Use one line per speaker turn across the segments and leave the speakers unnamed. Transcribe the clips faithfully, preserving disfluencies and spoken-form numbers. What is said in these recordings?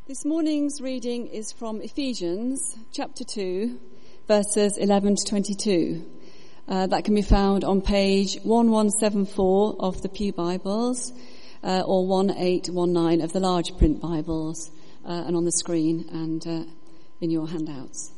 This morning's reading is from Ephesians chapter two, verses eleven to twenty-two. Uh, that can be found on page eleven seventy-four of the Pew Bibles uh, or eighteen nineteen of the large print Bibles uh, and on the screen and uh, in your handouts.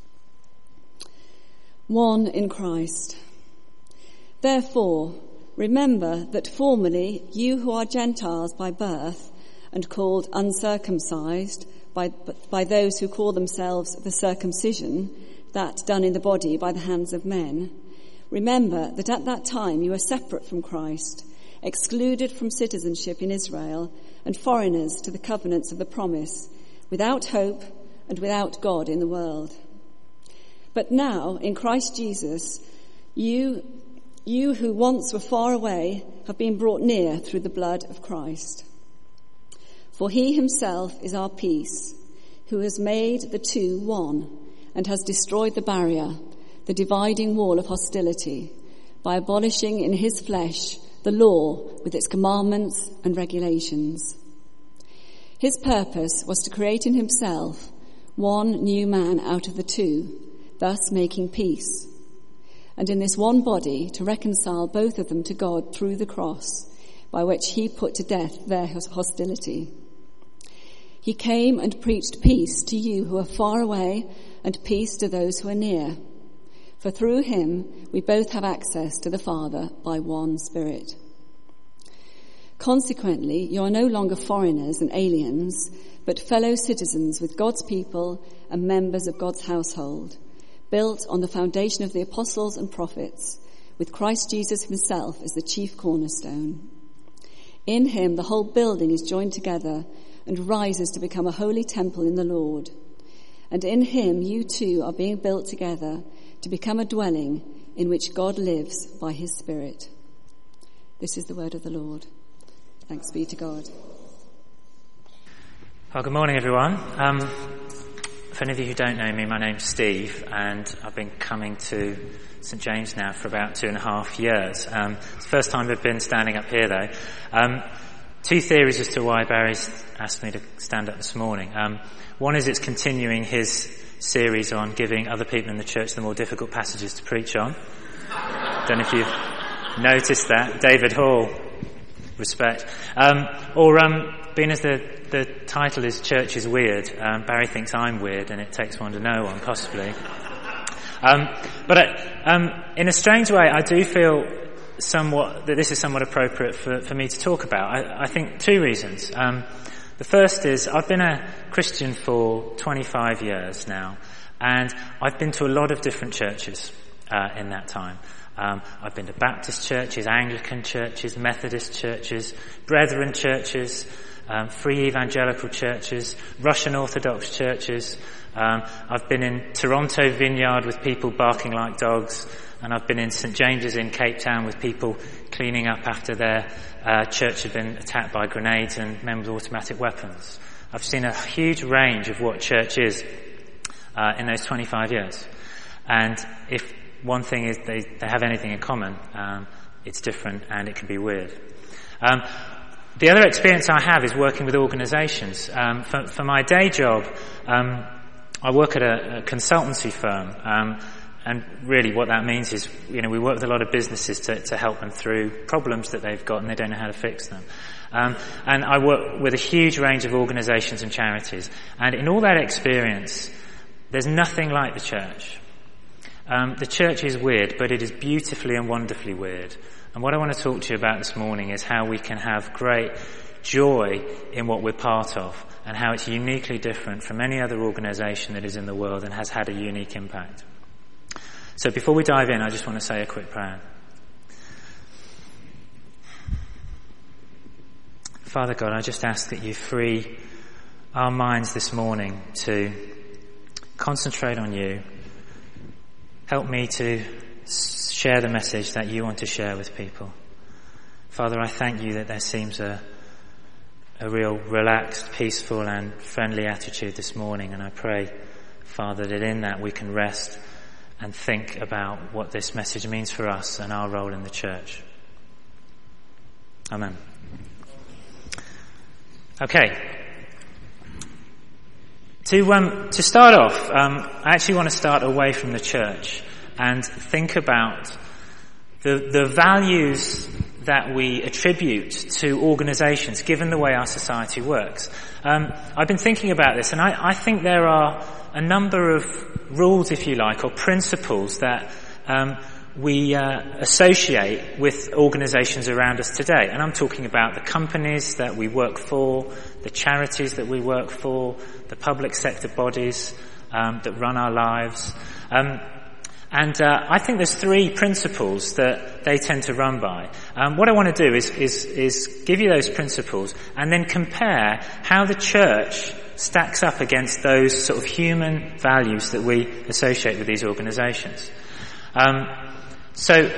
One in Christ. Therefore, remember that formerly you who are Gentiles by birth and called uncircumcised by, by those who call themselves the circumcision, that done in the body by the hands of men, remember that at that time you were separate from Christ, excluded from citizenship in Israel, and foreigners to the covenants of the promise, without hope and without God in the world. But now, in Christ Jesus, you, you who once were far away have been brought near through the blood of Christ. For he himself is our peace, who has made the two one, and has destroyed the barrier, the dividing wall of hostility, by abolishing in his flesh the law with its commandments and regulations. His purpose was to create in himself one new man out of the two, thus making peace, and in this one body to reconcile both of them to God through the cross, by which he put to death their hostility. He came and preached peace to you who are far away and peace to those who are near. For through him we both have access to the Father by one Spirit. Consequently, you are no longer foreigners and aliens, but fellow citizens with God's people and members of God's household, built on the foundation of the apostles and prophets, with Christ Jesus himself as the chief cornerstone. In him the whole building is joined together and rises to become a holy temple in the Lord. And in him you too are being built together to become a dwelling in which God lives by his Spirit. This is the word of the Lord. Thanks be to God.
Well, good morning, everyone. Um, for any of you who don't know me, my name's Steve, and I've been coming to St James now for about two and a half years. Um, it's the first time I've been standing up here, though. Um, two theories as to why Barry's asked me to stand up this morning. Um, one is it's continuing his series on giving other people in the church the more difficult passages to preach on. Don't know if you've noticed that. David Hall, respect. Um, or um, being as the, the title is Church is Weird, um, Barry thinks I'm weird and it takes one to know one, possibly. Um, but uh, um, in a strange way, I do feel somewhat that this is somewhat appropriate for, for me to talk about. I, I think two reasons. Um, the first is I've been a Christian for twenty-five years now, and I've been to a lot of different churches uh, in that time. Um, I've been to Baptist churches, Anglican churches, Methodist churches, Brethren churches, um, Free Evangelical churches, Russian Orthodox churches. Um, I've been in Toronto Vineyard with people barking like dogs, and I've been in St James's in Cape Town with people cleaning up after their uh, church had been attacked by grenades and men with automatic weapons. I've seen a huge range of what church is uh, in those twenty-five years. And if one thing is they, they have anything in common, um, it's different and it can be weird. Um, the other experience I have is working with organisations. Um, for, for my day job, um, I work at a, a consultancy firm, um, and really what that means is, you know, we work with a lot of businesses to, to help them through problems that they've got and they don't know how to fix them. Um, and I work with a huge range of organisations and charities. And in all that experience, there's nothing like the church. Um, the church is weird, but it is beautifully and wonderfully weird. And what I want to talk to you about this morning is how we can have great joy in what we're part of and how it's uniquely different from any other organisation that is in the world and has had a unique impact. So before we dive in, I just want to say a quick prayer. Father God, I just ask that you free our minds this morning to concentrate on you. Help me to share the message that you want to share with people. Father, I thank you that there seems a, a real relaxed, peaceful and friendly attitude this morning, and I pray, Father, that in that we can rest and think about what this message means for us and our role in the church. Amen. Okay. To um, to start off, um, I actually want to start away from the church and think about the the values that we attribute to organisations, given the way our society works. Um, I've been thinking about this, and I, I think there are a number of rules, if you like, or principles that um, we uh, associate with organisations around us today. And I'm talking about the companies that we work for, the charities that we work for, the public sector bodies um, that run our lives. Um, and uh, I think there's three principles that they tend to run by. Um, what I want to do is, is, is give you those principles and then compare how the church stacks up against those sort of human values that we associate with these organisations. Um, so,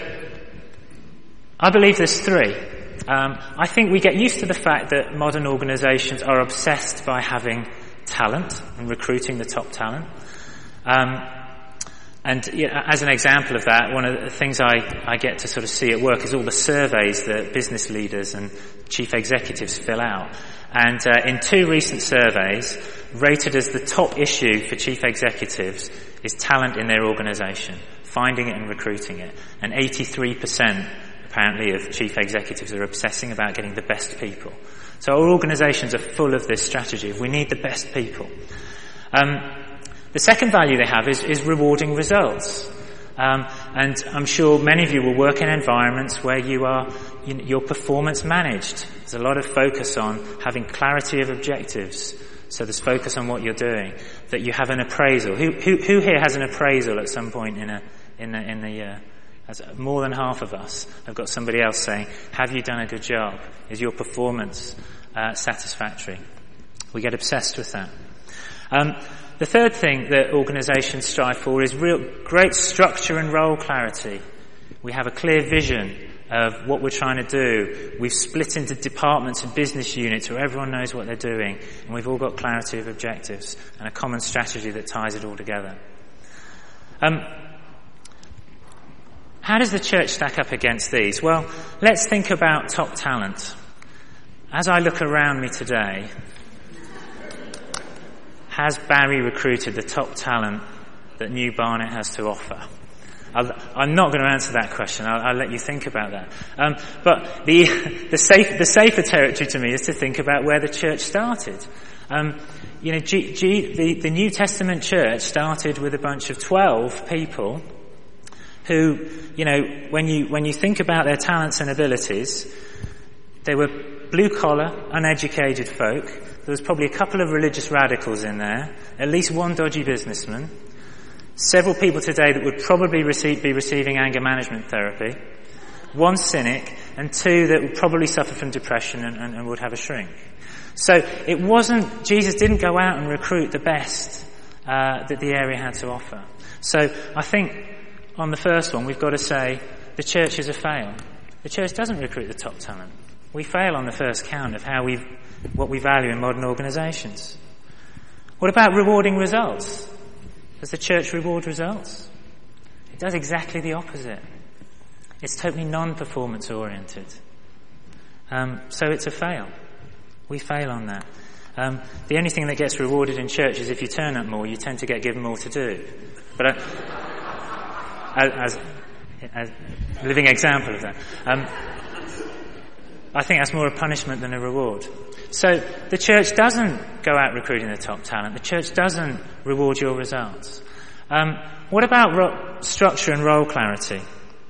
I believe there's three. Um, I think we get used to the fact that modern organisations are obsessed by having talent and recruiting the top talent. Um, and you know, as an example of that, one of the things I, I get to sort of see at work is all the surveys that business leaders and chief executives fill out. And uh, in two recent surveys, rated as the top issue for chief executives is talent in their organisation, finding it and recruiting it. And eighty-three percent apparently of chief executives are obsessing about getting the best people. So our organisations are full of this strategy of we need the best people. Um, the second value they have is, is rewarding results. Um, and I'm sure many of you will work in environments where you are, you know, your performance managed. There's a lot of focus on having clarity of objectives. So there's focus on what you're doing. That you have an appraisal. Who, who, who here has an appraisal at some point in a, in the, in the year? As more than half of us have got somebody else saying, have you done a good job? Is your performance uh, satisfactory? We get obsessed with that. Um, the third thing that organisations strive for is real great structure and role clarity. We have a clear vision of what we're trying to do. We've split into departments and business units where everyone knows what they're doing, and we've all got clarity of objectives and a common strategy that ties it all together. Um, How does the church stack up against these? Well, let's think about top talent. As I look around me today, has Barry recruited the top talent that New Barnet has to offer? I'll, I'm not going to answer that question. I'll, I'll let you think about that. Um, but the the, safe, the safer territory to me is to think about where the church started. Um, you know, G, G, the, the New Testament church started with a bunch of twelve people who, you know, when you when you think about their talents and abilities, they were blue-collar, uneducated folk. There was probably a couple of religious radicals in there, at least one dodgy businessman, several people today that would probably receive, be receiving anger management therapy, one cynic, and two that would probably suffer from depression and, and, and would have a shrink. So it wasn't, Jesus didn't go out and recruit the best uh, that the area had to offer. So I think on the first one, we've got to say the church is a fail. The church doesn't recruit the top talent. We fail on the first count of how we, what we value in modern organisations. What about rewarding results? Does the church reward results? It does exactly the opposite. It's totally non-performance oriented. Um, so it's a fail. We fail on that. Um, the only thing that gets rewarded in church is if you turn up more, you tend to get given more to do. But I, As, as a living example of that. Um, I think that's more a punishment than a reward. So the church doesn't go out recruiting the top talent. The church doesn't reward your results. Um, what about ro- structure and role clarity?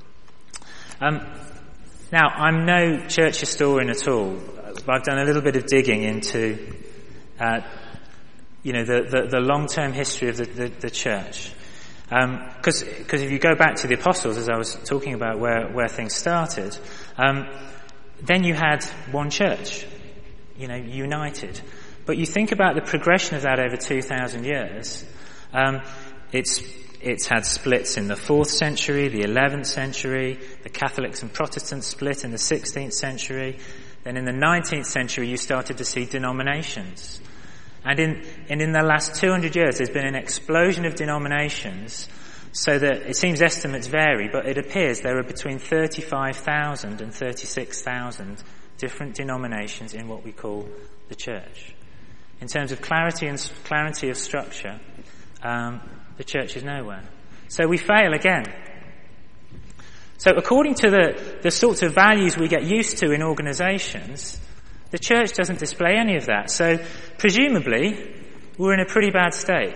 Um, now, I'm no church historian at all, but I've done a little bit of digging into, uh, you know, the, the, the long-term history of the, the, the church. Because um, because if you go back to the apostles, as I was talking about where, where things started, um, then you had one church, you know, united. But you think about the progression of that over two thousand years, um, it's it's had splits in the fourth century, the eleventh century, the Catholics and Protestants split in the sixteenth century. Then in the nineteenth century you started to see denominations. And in, and in the last two hundred years, there's been an explosion of denominations, so that it seems estimates vary, but it appears there are between thirty-five thousand and thirty-six thousand different denominations in what we call the church. in terms of clarity and clarity of structure, um, the church is nowhere. So we fail again. So according to the, the sorts of values we get used to in organisations, the church doesn't display any of that. So presumably, we're in a pretty bad state.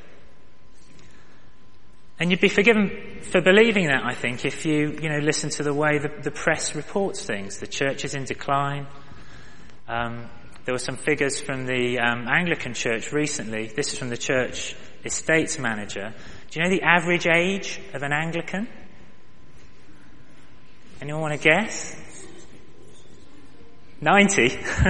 And you'd be forgiven for believing that, I think, if you, you know, listen to the way the, the press reports things. The church is in decline. Um, there were some figures from the um, Anglican Church recently. This is from the church estates manager. Do you know the average age of an Anglican? Anyone want to guess? ninety?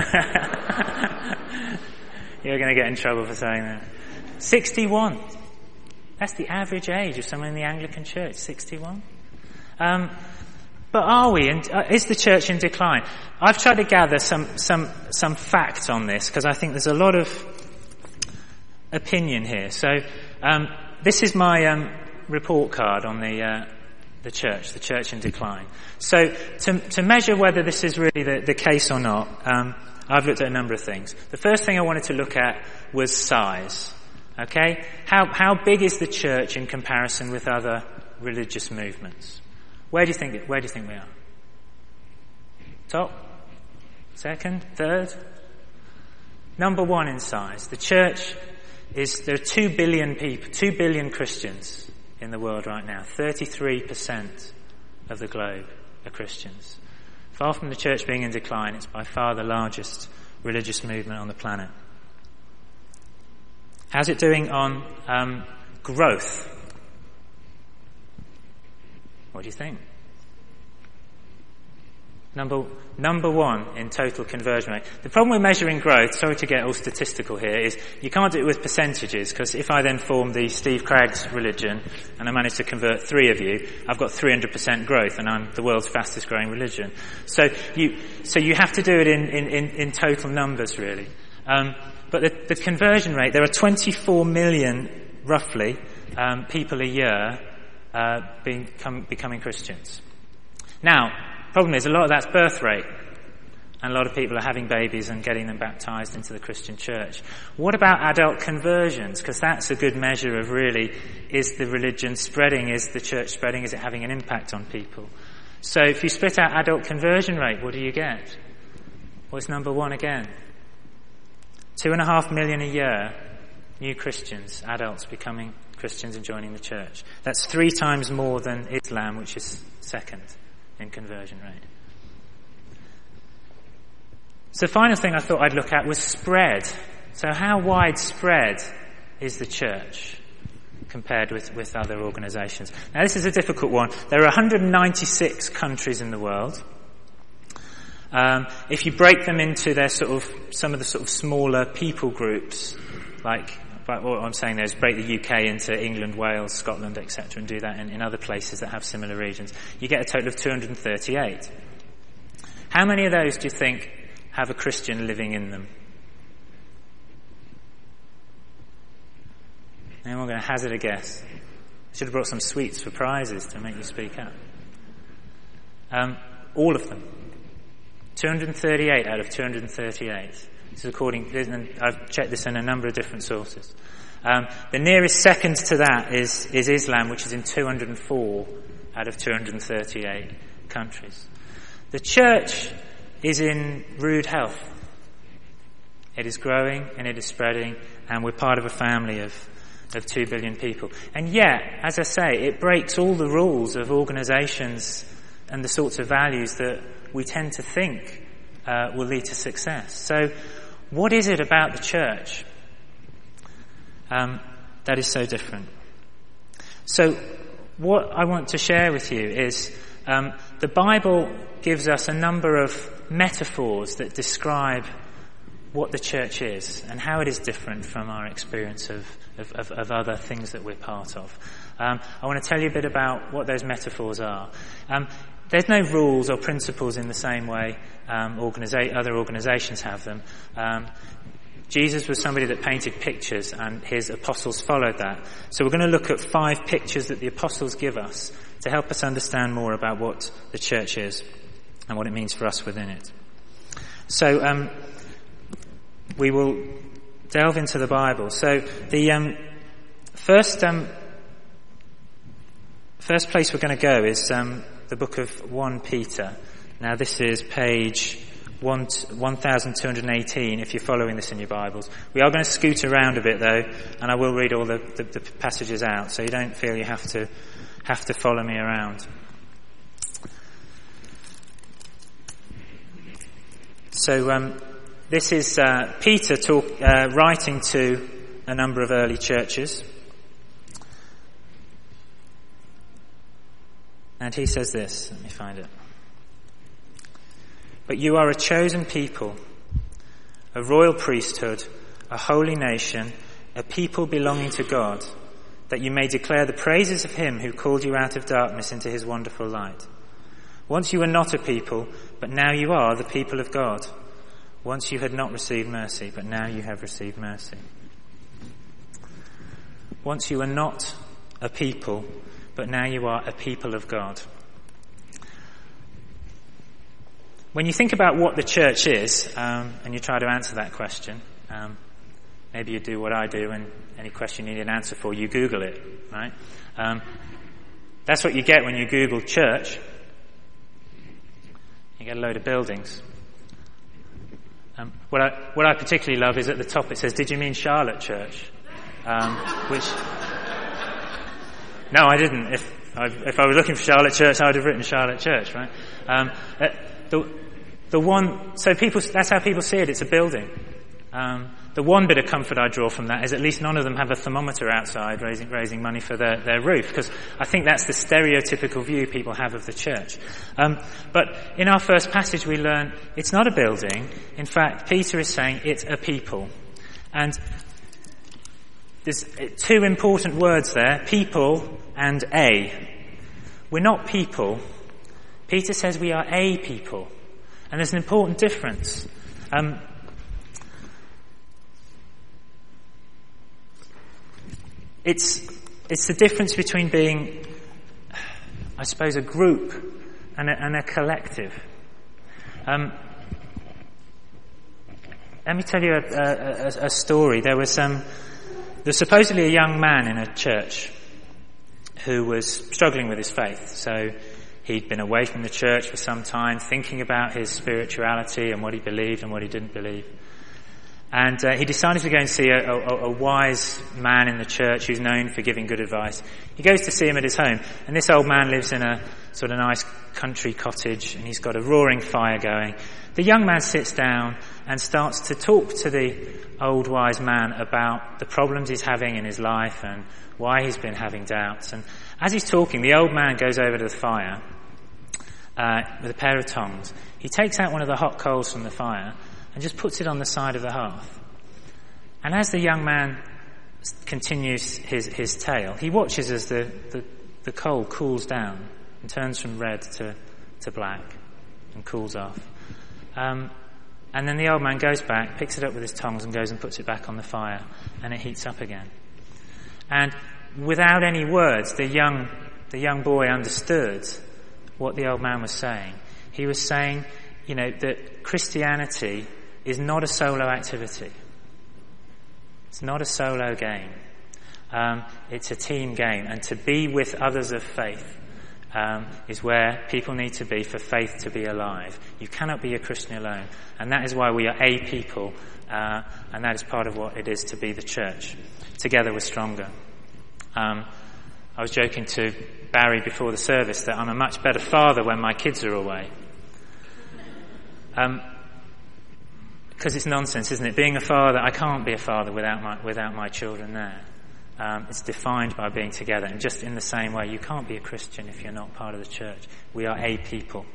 You're going to get in trouble for saying that. sixty-one. That's the average age of someone in the Anglican Church, sixty-one. Um, but are we? And uh, is the church in decline? I've tried to gather some some some facts on this because I think there's a lot of opinion here. So um, this is my um, report card on the uh, the church, the church in decline. So to to measure whether this is really the, the case or not, um, I've looked at a number of things. The first thing I wanted to look at was size. Okay? How, how big is the church in comparison with other religious movements? Where do you think, where do you think we are? Top? Second? Third? Number one in size. The church is, there are two billion people, two billion Christians in the world right now. thirty-three percent of the globe are Christians. Far from the church being in decline, it's by far the largest religious movement on the planet. How's it doing on um, growth? What do you think? Number number one in total conversion rate. The problem with measuring growth, sorry to get all statistical here, is you can't do it with percentages, because if I then form the Steve Craggs religion and I manage to convert three of you, I've got three hundred percent growth and I'm the world's fastest growing religion. So you so you have to do it in, in, in, in total numbers, really. Um, But the, the conversion rate, there are twenty-four million, roughly, um, people a year uh, being, come, becoming Christians. Now, problem is, a lot of that's birth rate. And a lot of people are having babies and getting them baptized into the Christian church. What about adult conversions? Because that's a good measure of really, is the religion spreading? Is the church spreading? Is it having an impact on people? So if you split out adult conversion rate, what do you get? What's number one again? Two and a half million a year, new Christians, adults becoming Christians and joining the church. That's three times more than Islam, which is second in conversion rate. So the final thing I thought I'd look at was spread. So how widespread is the church compared with, with other organisations? Now this is a difficult one. There are one hundred ninety-six countries in the world. Um, if you break them into their sort of, some of the sort of smaller people groups, like, but what I'm saying there is break the U K into England, Wales, Scotland, et cetera, and do that in, in other places that have similar regions, you get a total of two hundred thirty-eight. How many of those do you think have a Christian living in them? Anyone going to hazard a guess? I should have brought some sweets for prizes to make you speak up. Um, all of them. two hundred thirty-eight out of two hundred thirty-eight. This is according, and I've checked this in a number of different sources. Um, the nearest second to that is, is Islam, which is in two hundred four out of two hundred thirty-eight countries. The church is in rude health. It is growing and it is spreading, and we're part of a family of, of two billion people. And yet, as I say, it breaks all the rules of organisations and the sorts of values that we tend to think uh, will lead to success. So what is it about the church um, that is so different? So what I want to share with you is um, the Bible gives us a number of metaphors that describe what the church is and how it is different from our experience of, of, of, of other things that we're part of. Um, I want to tell you a bit about what those metaphors are. Um, There's no rules or principles in the same way um, organiza- other organisations have them. Um, Jesus was somebody that painted pictures, and his apostles followed that. So we're going to look at five pictures that the apostles give us to help us understand more about what the church is and what it means for us within it. So um, we will delve into the Bible. So the um, first um, first place we're going to go is um, the book of First Peter. Now this is page one thousand two hundred eighteen if you're following this in your Bibles. We are going to scoot around a bit though, and I will read all the, the, the passages out, so you don't feel you have to have to follow me around. So um, this is uh, Peter talk, uh, writing to a number of early churches. And he says this, let me find it. But you are a chosen people, a royal priesthood, a holy nation, a people belonging to God, that you may declare the praises of him who called you out of darkness into his wonderful light. Once you were not a people, but now you are the people of God. Once you had not received mercy, but now you have received mercy. Once you were not a people, but now you are a people of God. When you think about what the church is, um, and you try to answer that question, um, maybe you do what I do, and any question you need an answer for, you Google it, right? Um, that's what you get when you Google church. You get a load of buildings. Um, what I what I particularly love is at the top it says, "Did you mean Charlotte Church?" Um, which no, I didn't. If I, if I was looking for Charlotte Church, I would have written Charlotte Church, right? Um, uh, the the one so people that's how people see it. It's a building. Um, the one bit of comfort I draw from that is at least none of them have a thermometer outside raising raising money for their, their roof, because I think that's the stereotypical view people have of the church. Um, but in our first passage we learn it's not a building. In fact, Peter is saying it's a people. And there's two important words there, people and a. We're not people. Peter says we are a people. And there's an important difference. Um, It's it's the difference between being, I suppose, a group and a, and a collective. Um, let me tell you a, a, a story. There was um, there was supposedly a young man in a church who was struggling with his faith. So he'd been away from the church for some time, thinking about his spirituality and what he believed and what he didn't believe. And uh, he decided to go and see a, a, a wise man in the church who's known for giving good advice. He goes to see him at his home, and this old man lives in a sort of nice country cottage, and he's got a roaring fire going. The young man sits down and starts to talk to the old wise man about the problems he's having in his life and why he's been having doubts. And as he's talking, the old man goes over to the fire uh, with a pair of tongs. He takes out one of the hot coals from the fire and just puts it on the side of the hearth. And as the young man continues his, his tale, he watches as the, the, the coal cools down and turns from red to, to black and cools off. Um, and then the old man goes back, picks it up with his tongs and goes and puts it back on the fire, and it heats up again. And without any words, the young, the young boy understood what the old man was saying. He was saying, you know, that Christianity is not a solo activity. It's not a solo game. Um, it's a team game. And to be with others of faith um, is where people need to be for faith to be alive. You cannot be a Christian alone. And that is why we are a people. Uh, and that is part of what it is to be the church. Together we're stronger. Um, I was joking to Barry before the service that I'm a much better father when my kids are away. Um, because it's nonsense, isn't it? Being a father, I can't be a father without my without my children there. Um, it's defined by being together. And just in the same way, you can't be a Christian if you're not part of the church. We are a people.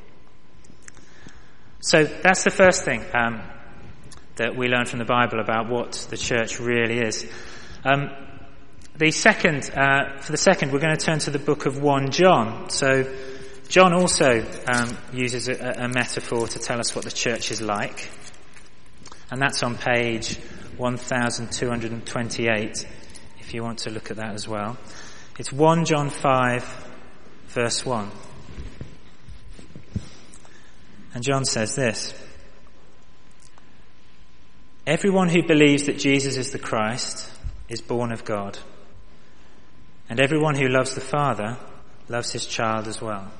So that's the first thing um, that we learn from the Bible about what the church really is. Um, the second, uh, for the second, we're going to turn to the book of First John. So John also um, uses a, a metaphor to tell us what the church is like. And that's on page one thousand two hundred twenty-eight, if you want to look at that as well. It's First John five, verse one. And John says this: Everyone who believes that Jesus is the Christ is born of God. And everyone who loves the Father loves his child as well.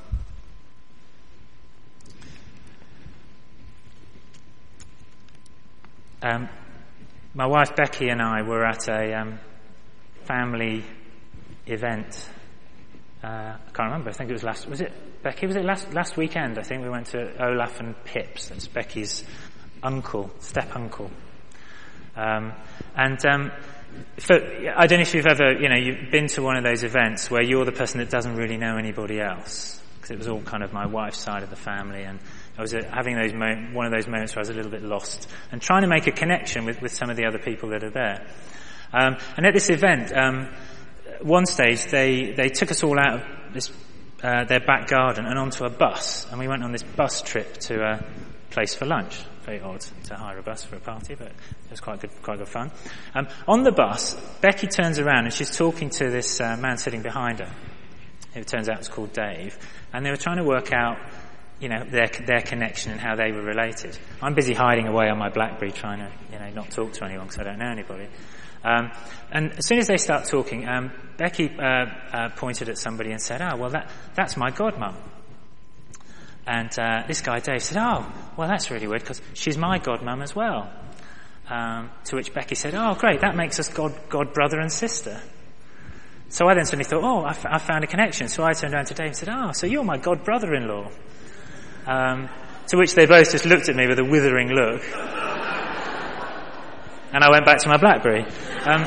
Um, my wife Becky and I were at a um, family event. Uh, I can't remember. I think it was last. Was it Becky? Was it last last weekend? I think we went to Olaf and Pips. That's Becky's uncle, step uncle. Um, and um, for, I don't know if you've ever, you know, you've been to one of those events where you're the person that doesn't really know anybody else. Because it was all kind of my wife's side of the family, and I was having those mo- one of those moments where I was a little bit lost and trying to make a connection with, with some of the other people that are there. Um, and at this event, um, one stage they they took us all out of this uh, their back garden and onto a bus, and we went on this bus trip to a place for lunch. Very odd to hire a bus for a party, but it was quite good, quite good fun. Um, on the bus, Becky turns around and she's talking to this uh, man sitting behind her. It turns out it's called Dave, and they were trying to work out, you know, their their connection and how they were related. I'm busy hiding away on my BlackBerry, trying to, you know, not talk to anyone because I don't know anybody. Um, and as soon as they start talking, um, Becky uh, uh, pointed at somebody and said, "Oh, well, that that's my godmum." And uh, this guy, Dave, said, "Oh, well, that's really weird because she's my godmum as well." Um, to which Becky said, "Oh, great, that makes us god, god brother and sister." So I then suddenly thought, oh, I, f- I found a connection. So I turned around to Dave and said, "Oh, so you're my god brother-in-law." Um, to which they both just looked at me with a withering look. And I went back to my BlackBerry. Um,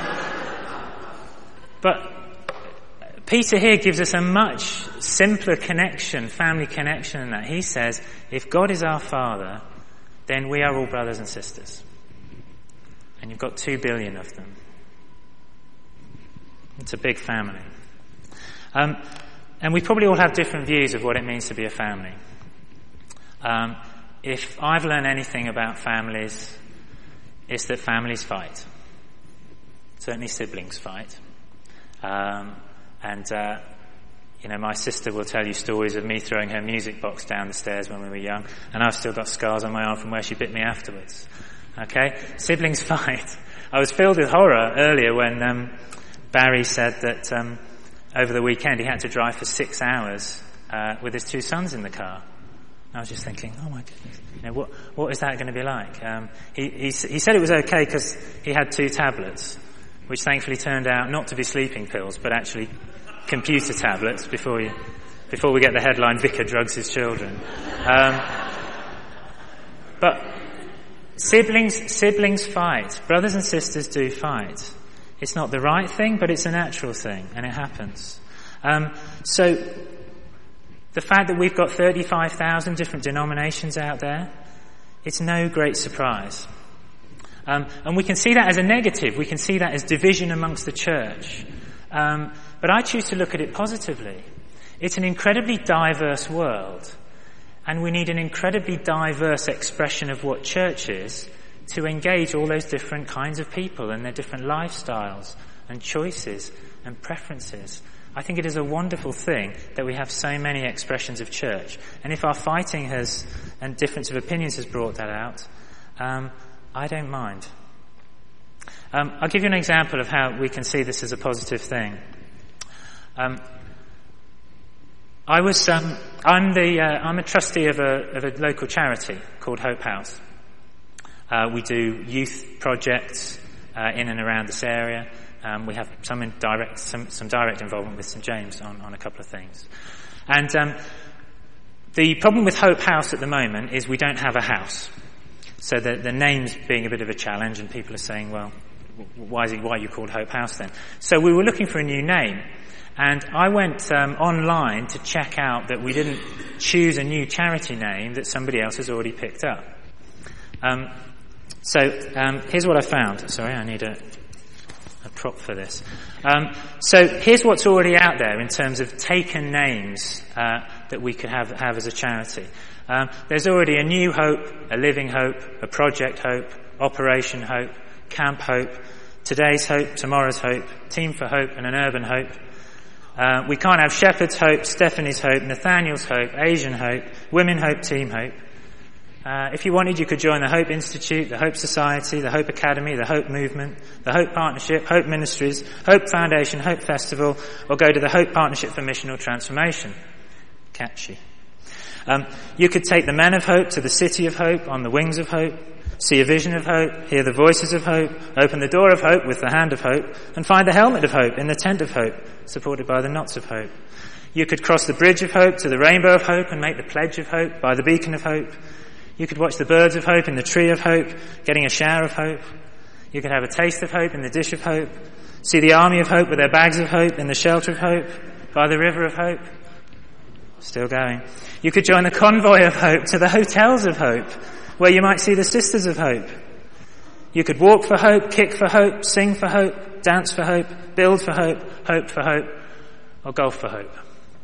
but Peter here gives us a much simpler connection, family connection than that. He says, if God is our Father, then we are all brothers and sisters. And you've got two billion of them. It's a big family. Um, and we probably all have different views of what it means to be a family. Um, if I've learned anything about families, it's that families fight. Certainly siblings fight. Um, And, uh, you know, my sister will tell you stories of me throwing her music box down the stairs when we were young, and I've still got scars on my arm from where she bit me afterwards. Okay? Siblings fight. I was filled with horror earlier when um, Barry said that um, over the weekend he had to drive for six hours uh, with his two sons in the car. And I was just thinking, oh my goodness, you know, what what is that going to be like? Um, he, he he said it was okay because he had two tablets, which thankfully turned out not to be sleeping pills, but actually computer tablets before you, before we get the headline, Vicar drugs his children. Um, but siblings, siblings fight. Brothers and sisters do fight. It's not the right thing, but it's a natural thing, and it happens. Um, so the fact that we've got thirty-five thousand different denominations out there, it's no great surprise. Um, and we can see that as a negative. We can see that as division amongst the church. Um, but I choose to look at it positively. It's an incredibly diverse world, and we need an incredibly diverse expression of what church is to engage all those different kinds of people and their different lifestyles and choices and preferences. I think it is a wonderful thing that we have so many expressions of church. And if our fighting has and difference of opinions has brought that out, um, I don't mind. Um, I'll give you an example of how we can see this as a positive thing. Um, I was, um, I'm the, uh, I'm a trustee of a, of a local charity called Hope House. Uh, we do youth projects uh, in and around this area. Um, we have some in direct, some, some direct involvement with Saint James on, on a couple of things. And um, the problem with Hope House at the moment is we don't have a house. So the, the name's being a bit of a challenge, and people are saying, well, why is it, why are you called Hope House then? So we were looking for a new name. And I went um, online to check out that we didn't choose a new charity name that somebody else has already picked up. Um, so um, here's what I found. Sorry, I need a, a prop for this. Um, so here's what's already out there in terms of taken names uh, that we could have, have as a charity. Um, there's already a New Hope, a Living Hope, a Project Hope, Operation Hope, Camp Hope, Today's Hope, Tomorrow's Hope, Team for Hope, and an Urban Hope. Uh, we can't have Shepherd's Hope, Stephanie's Hope, Nathaniel's Hope, Asian Hope, Women Hope, Team Hope. Uh, if you wanted, you could join the Hope Institute, the Hope Society, the Hope Academy, the Hope Movement, the Hope Partnership, Hope Ministries, Hope Foundation, Hope Festival, or go to the Hope Partnership for Missional Transformation. Catchy. Um, you could take the Men of Hope to the City of Hope on the Wings of Hope, see a vision of hope, hear the voices of hope, open the door of hope with the hand of hope, and find the helmet of hope in the tent of hope, supported by the knots of hope. You could cross the bridge of hope to the rainbow of hope and make the pledge of hope by the beacon of hope. You could watch the birds of hope in the tree of hope, getting a shower of hope. You could have a taste of hope in the dish of hope, see the army of hope with their bags of hope in the shelter of hope, by the river of hope. Still going. You could join the convoy of hope to the hotels of hope, where you might see the sisters of hope. You could walk for hope, kick for hope, sing for hope, dance for hope, build for hope, hope for hope, or golf for hope.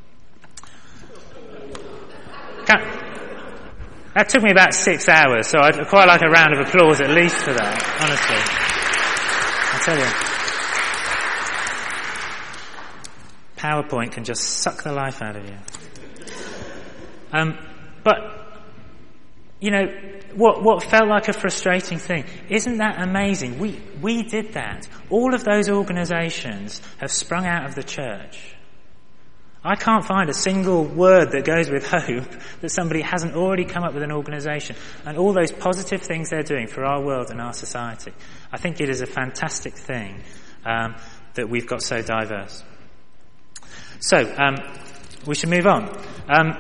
Can't, That took me about six hours, so I'd quite like a round of applause at least for that, honestly. I tell you. PowerPoint can just suck the life out of you. Um, but, you know, what, what felt like a frustrating thing, isn't that amazing? We, we did that. All of those organisations have sprung out of the church. I can't find a single word that goes with hope that somebody hasn't already come up with an organisation and all those positive things they're doing for our world and our society. I think it is a fantastic thing um, that we've got so diverse. So, um, we should move on. Um,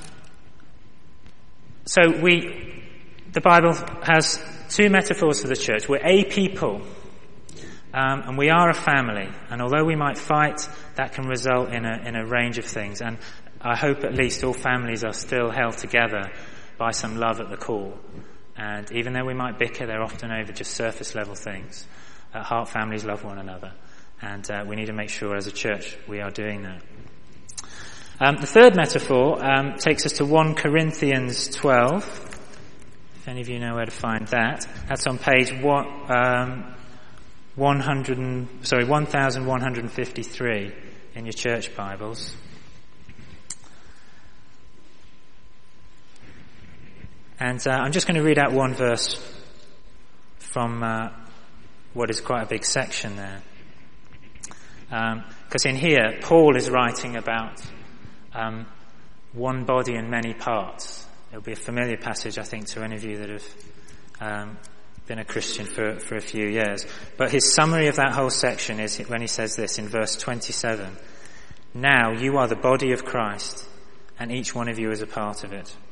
so we, the Bible has two metaphors for the church. We're a people. Um, and we are a family, and although we might fight, that can result in a, in a range of things. And I hope at least all families are still held together by some love at the core. And even though we might bicker, they're often over just surface level things. At heart, families love one another, and uh, we need to make sure as a church we are doing that. Um, the third metaphor um, takes us to First Corinthians twelve. If any of you know where to find that, that's on page one. Um, one hundred, sorry, one thousand one hundred fifty-three in your church Bibles. And uh, I'm just going to read out one verse from uh, what is quite a big section there. Because um, in here, Paul is writing about um, one body and many parts. It'll be a familiar passage, I think, to any of you that have um, been a Christian for, for a few years. But his summary of that whole section is when he says this in verse twenty-seven. Now you are the body of Christ, and each one of you is a part of it.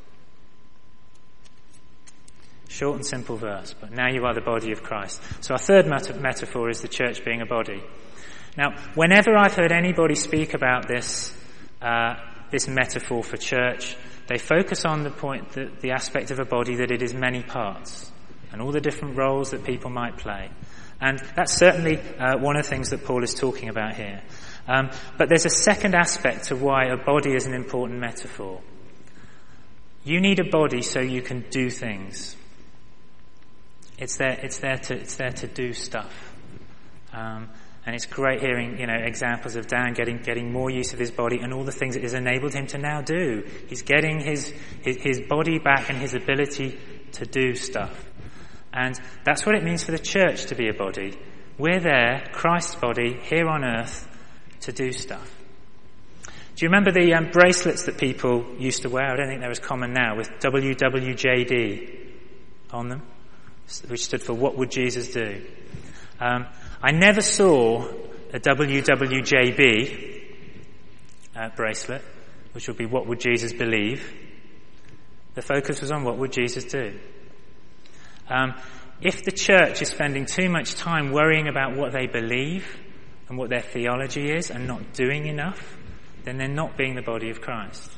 Short and simple verse, but now you are the body of Christ. So our third meta- metaphor is the church being a body. Now, whenever I've heard anybody speak about this, uh, this metaphor for church, they focus on the point, that the aspect of a body that it is many parts, and all the different roles that people might play. And that's certainly uh, one of the things that Paul is talking about here. Um, but there's a second aspect to why a body is an important metaphor. You need a body so you can do things. It's there, it's there to, it's there to do stuff. Um, and it's great hearing, you know, examples of Dan getting, getting more use of his body and all the things it has enabled him to now do. He's getting his, his, his body back and his ability to do stuff. And that's what it means for the church to be a body. We're there, Christ's body, here on earth, to do stuff. Do you remember the um, bracelets that people used to wear? I don't think they're as common now, with W W J D on them, which stood for What Would Jesus Do? Um, I never saw a W W J B uh, bracelet, which would be What Would Jesus Believe? The focus was on what would Jesus do? Um, if the church is spending too much time worrying about what they believe and what their theology is and not doing enough, then they're not being the body of Christ.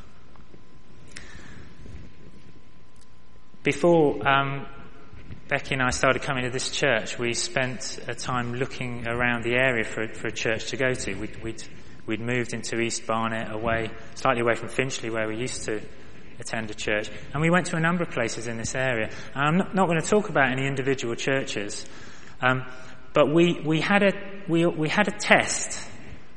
Before um, Becky and I started coming to this church, we spent a time looking around the area for, for a church to go to. We'd, we'd, we'd moved into East Barnet, away, slightly away from Finchley, where we used to attend a church, and we went to a number of places in this area. And I'm not, not going to talk about any individual churches, um, but we, we had a we, we had a test,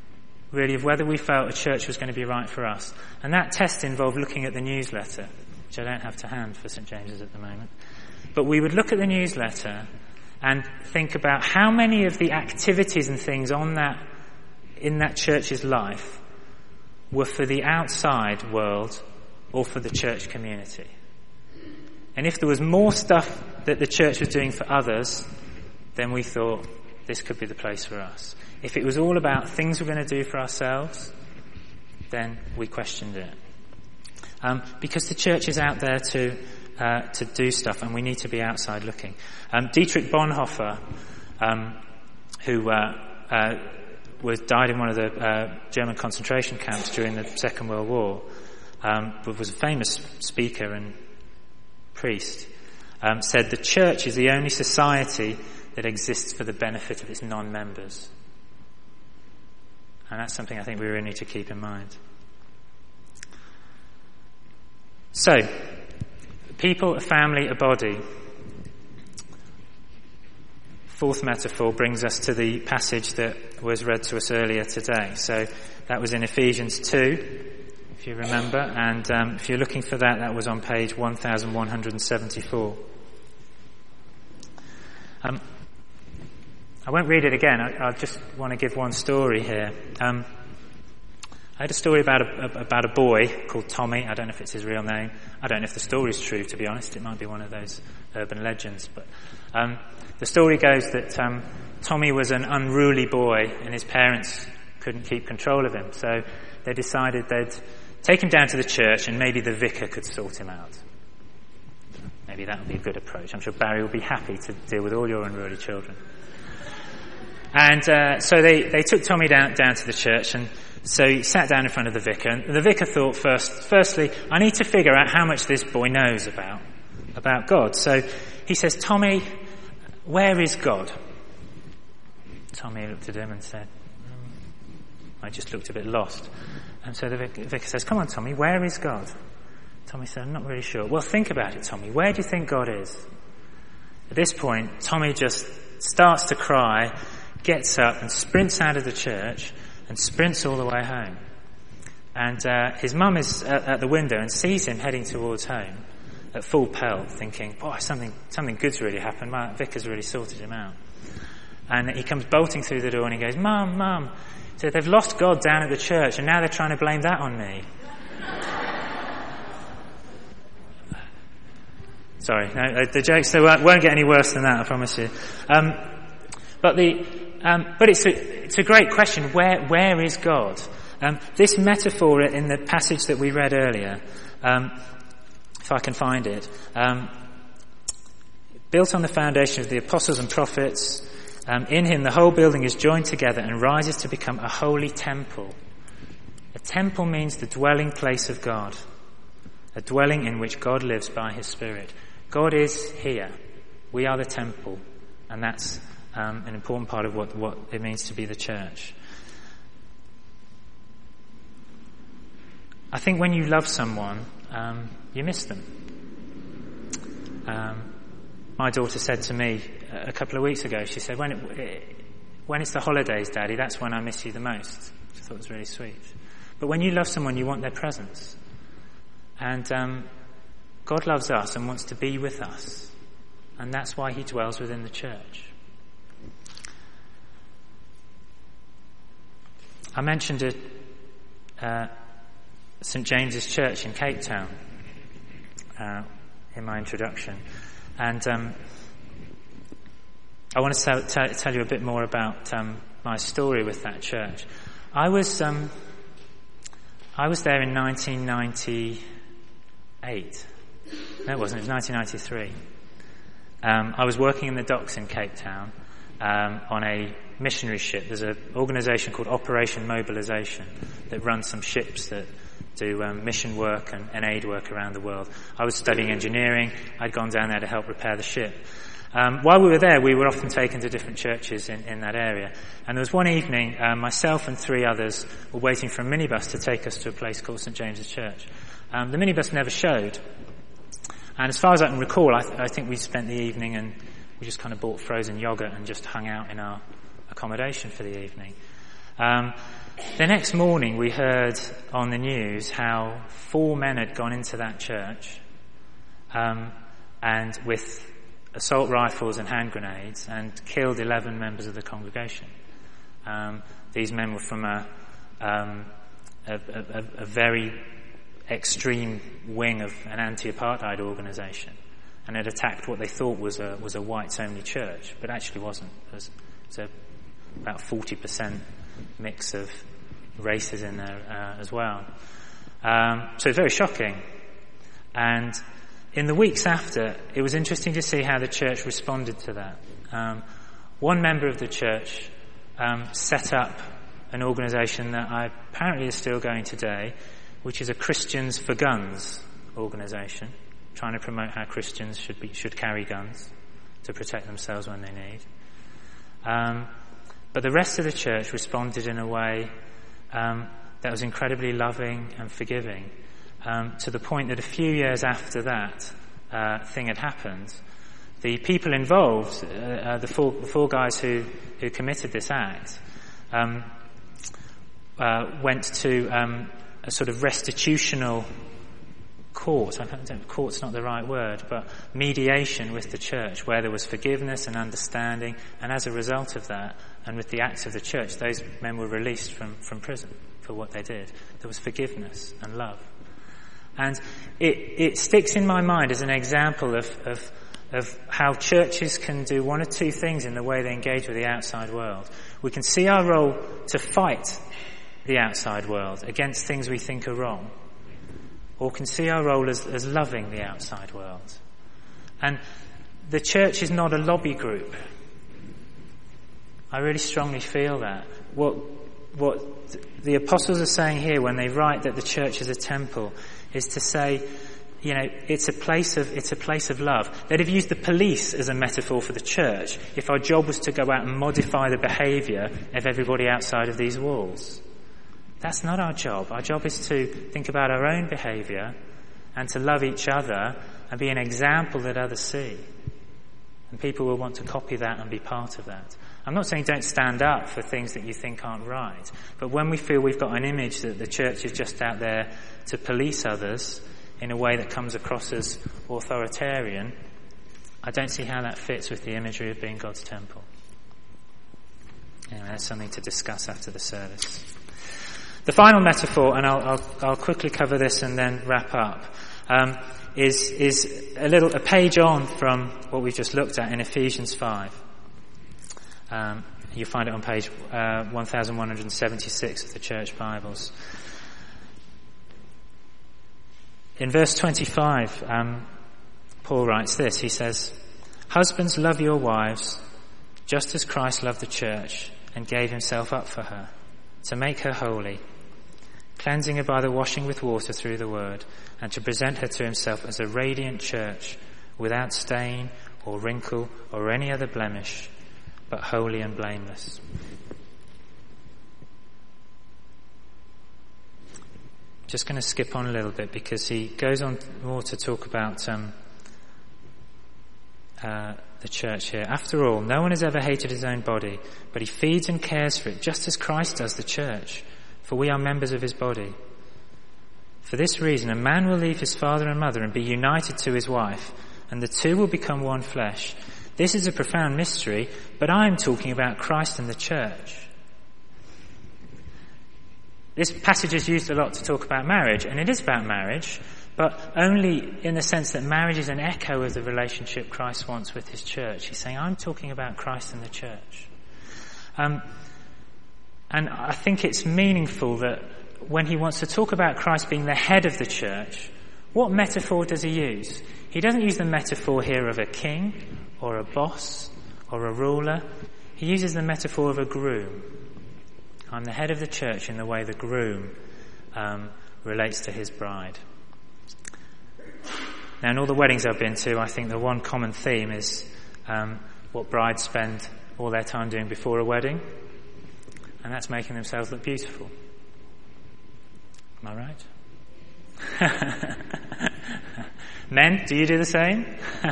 really, of whether we felt a church was going to be right for us. And that test involved looking at the newsletter. which I don't have to hand for St James's at the moment. But we would look at the newsletter and think about how many of the activities and things on that, in that church's life were for the outside world or for the church community. And if there was more stuff that the church was doing for others, then we thought this could be the place for us. If it was all about things we're going to do for ourselves, then we questioned it. Um, because the church is out there to uh, to do stuff, and we need to be outside looking. Um, Dietrich Bonhoeffer, um, who uh, uh, was died in one of the uh, German concentration camps during the Second World War, um, was a famous speaker and priest, um, said the church is the only society that exists for the benefit of its non-members. And that's something I think we really need to keep in mind. So, people, a family, a body. Fourth metaphor brings us to the passage that was read to us earlier today. So that was in Ephesians two, if you remember, and um, if you're looking for that, that was on page one thousand one hundred seventy-four. Um, I won't read it again. I, I just want to give one story here. Um, I had a story about a, about a boy called Tommy. I don't know if it's his real name. I don't know if the story's true, to be honest. It might be one of those urban legends. But um, the story goes that um, Tommy was an unruly boy and his parents couldn't keep control of him. So they decided they'd take him down to the church and maybe the vicar could sort him out. Maybe that would be a good approach. I'm sure Barry will be happy to deal with all your unruly children. And uh, so they, they took Tommy down, down to the church, and so he sat down in front of the vicar. And the vicar thought first, firstly, I need to figure out how much this boy knows about, about God. So he says, Tommy, where is God? Tommy looked at him and said, mm. I just looked a bit lost. And so the vicar, the vicar says, come on, Tommy, where is God? Tommy said, I'm not really sure. Well, think about it, Tommy. Where do you think God is? At this point, Tommy just starts to cry, gets up and sprints out of the church and sprints all the way home. And uh, his mum is at, at the window and sees him heading towards home at full pelt, thinking, boy, something something good's really happened. My vicar's really sorted him out. And he comes bolting through the door and he goes, Mum, Mum, so they've lost God down at the church and now they're trying to blame that on me. Sorry, no, the jokes they won't, won't get any worse than that, I promise you. Um, but the um, but it's a, it's a great question. Where where is God? Um, this metaphor in the passage that we read earlier, um, if I can find it, um, built on the foundation of the apostles and prophets. Um, in him, the whole building is joined together and rises to become a holy temple. A temple means the dwelling place of God, a dwelling in which God lives by his Spirit. God is here. We are the temple, and that's um, an important part of what, what it means to be the church. I think when you love someone, um, you miss them. Um, my daughter said to me a couple of weeks ago, she said, when, it, when it's the holidays, Daddy, that's when I miss you the most. Which I thought was really sweet. But when you love someone, you want their presence. And um, God loves us and wants to be with us. And that's why he dwells within the church. I mentioned it, uh, St James's Church in Cape Town uh, in my introduction. And um, I want to tell, tell, tell you a bit more about um, my story with that church. I was um, I was there in nineteen ninety-eight. No, it wasn't. It was nineteen ninety-three. Um, I was working in the docks in Cape Town um, on a missionary ship. There's an organisation called Operation Mobilisation that runs some ships that do um, mission work and, and aid work around the world. I was studying engineering. I'd gone down there to help repair the ship. Um, while we were there, we were often taken to different churches in, in that area. And there was one evening, uh, myself and three others were waiting for a minibus to take us to a place called St James's Church. Um, the minibus never showed. And as far as I can recall, I, th- I think we spent the evening and we just kind of bought frozen yogurt and just hung out in our accommodation for the evening. Um, the next morning we heard on the news how four men had gone into that church um, and with assault rifles and hand grenades, and killed eleven members of the congregation. Um, these men were from a, um, a, a, a very extreme wing of an anti-apartheid organisation, and had attacked what they thought was a was a whites-only church, but actually wasn't. It was, it was a, about forty percent mix of races in there uh, as well. Um, so it's very shocking. And in the weeks after, it was interesting to see how the church responded to that. Um, one member of the church um, set up an organisation that I apparently is still going today, which is a Christians for Guns organisation, trying to promote how Christians should be should carry guns to protect themselves when they need. Um, but the rest of the church responded in a way um, that was incredibly loving and forgiving, um, to the point that a few years after that uh, thing had happened, the people involved, uh, uh, the, four, the four guys who, who committed this act, um, uh, went to um, a sort of restitutional court. I don't know, court's not the right word, but mediation with the church, where there was forgiveness and understanding, and as a result of that, and with the acts of the church, those men were released from, from prison for what they did. There was forgiveness and love. And it, it sticks in my mind as an example of, of, of how churches can do one or two things in the way they engage with the outside world. We can see our role to fight the outside world against things we think are wrong, or can see our role as, as loving the outside world. And the church is not a lobby group. I really strongly feel that. What, what the apostles are saying here when they write that the church is a temple is to say, you know, it's a place of, it's a place of love. They'd have used the police as a metaphor for the church if our job was to go out and modify the behaviour of everybody outside of these walls. That's not our job. Our job is to think about our own behaviour and to love each other and be an example that others see. And people will want to copy that and be part of that. I'm not saying don't stand up for things that you think aren't right, but when we feel we've got an image that the church is just out there to police others in a way that comes across as authoritarian, I don't see how that fits with the imagery of being God's temple. Anyway, that's something to discuss after the service. The final metaphor, and I'll, I'll, I'll quickly cover this and then wrap up, um, is, is a little, a page on from what we've just looked at in Ephesians five. Um, you'll find it on page uh, one thousand one hundred seventy-six of the Church Bibles. In verse twenty-five, um, Paul writes this. He says, "Husbands, love your wives, just as Christ loved the church and gave himself up for her, to make her holy, cleansing her by the washing with water through the word, and to present her to himself as a radiant church, without stain or wrinkle or any other blemish, but holy and blameless." Just going to skip on a little bit because he goes on more to talk about um, uh, the church here. "After all, no one has ever hated his own body, but he feeds and cares for it, just as Christ does the church, for we are members of his body. For this reason, a man will leave his father and mother and be united to his wife, and the two will become one flesh. This is a profound mystery, but I am talking about Christ and the church." This passage is used a lot to talk about marriage, and it is about marriage, but only in the sense that marriage is an echo of the relationship Christ wants with his church. He's saying, I'm talking about Christ and the church. Um, and I think it's meaningful that when he wants to talk about Christ being the head of the church, what metaphor does he use? He doesn't use the metaphor here of a king or a boss or a ruler. He uses the metaphor of a groom. I'm the head of the church in the way the groom um, relates to his bride. Now, in all the weddings I've been to, I think the one common theme is um, what brides spend all their time doing before a wedding, and that's making themselves look beautiful. Am I right? Men, do you do the same?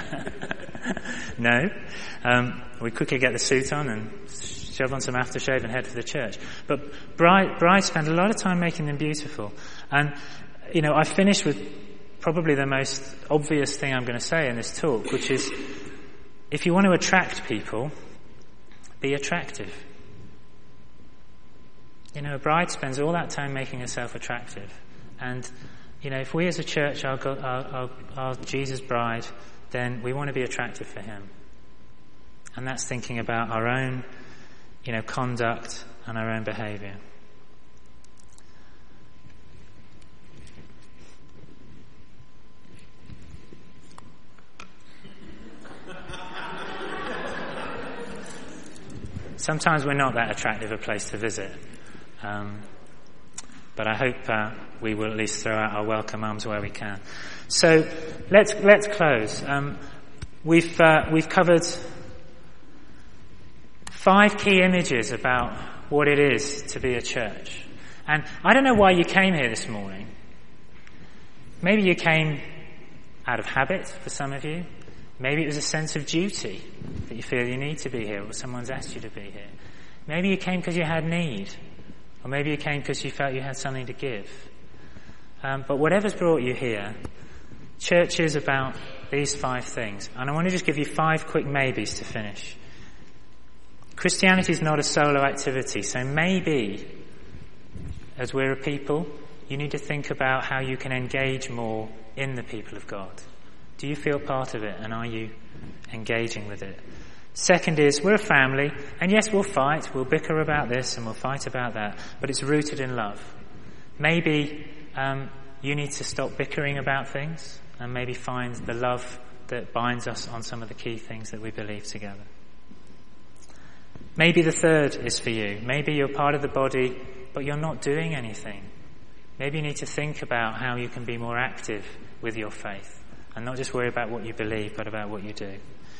No. Um, we quickly get the suit on and shove on some aftershave and head for the church. But bride, brides spend a lot of time making them beautiful. And, you know, I finished with probably the most obvious thing I'm going to say in this talk, which is, if you want to attract people, be attractive. You know, a bride spends all that time making herself attractive. And, you know, if we as a church are, are, are, are Jesus' bride, then we want to be attractive for him. And that's thinking about our own, you know, conduct and our own behaviour. Sometimes we're not that attractive a place to visit. Um, but I hope uh, we will at least throw out our welcome arms where we can. So let's let's close. Um, we've uh, we've covered five key images about what it is to be a church. And I don't know why you came here this morning. Maybe you came out of habit for some of you. Maybe it was a sense of duty that you feel you need to be here, or someone's asked you to be here. Maybe you came because you had need, or maybe you came because you felt you had something to give. Um, but whatever's brought you here, church is about these five things. And I want to just give you five quick maybes to finish. Christianity is not a solo activity, so maybe, as we're a people, you need to think about how you can engage more in the people of God. Do you feel part of it, and are you engaging with it? Second is, we're a family, and yes, we'll fight, we'll bicker about this and we'll fight about that, but it's rooted in love. Maybe um, you need to stop bickering about things and maybe find the love that binds us on some of the key things that we believe together. Maybe the third is for you. Maybe you're part of the body, but you're not doing anything. Maybe you need to think about how you can be more active with your faith and not just worry about what you believe, but about what you do.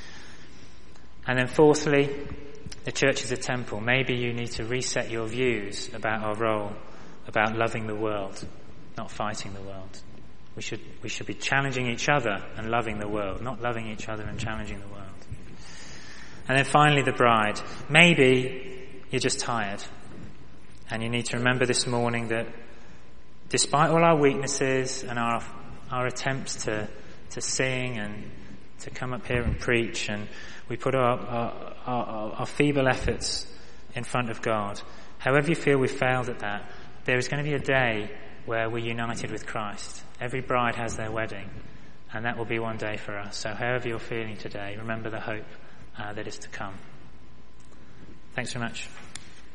And then fourthly, the church is a temple. Maybe you need to reset your views about our role, about loving the world, not fighting the world. We should we should be challenging each other and loving the world, not loving each other and challenging the world. And then finally, the bride. Maybe you're just tired, and you need to remember this morning that despite all our weaknesses and our our attempts to to sing and to come up here and preach, and we put our, our, our, our feeble efforts in front of God. However you feel we've failed at that, there is going to be a day where we're united with Christ. Every bride has their wedding, and that will be one day for us. So however you're feeling today, remember the hope uh, that is to come. Thanks very much.